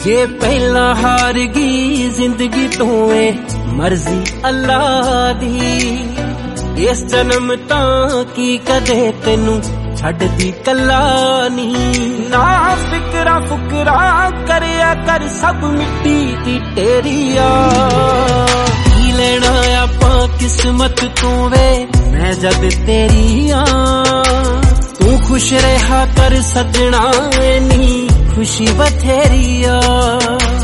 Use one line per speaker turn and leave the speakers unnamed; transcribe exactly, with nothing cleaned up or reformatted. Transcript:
जे पहला हार गई जिंदगी तो मर्जी अल्लाह दी। इस जन्म तां की कदे तेनू छड़ दी कला नी। ना फिकरा फुकरा करया कर सब मिट्टी दी टेरिया। की लेना आपां किस्मत तू वे मैं जग तेरी आ। तू खुश रहा कर सजना नी खुशी बथेरिया।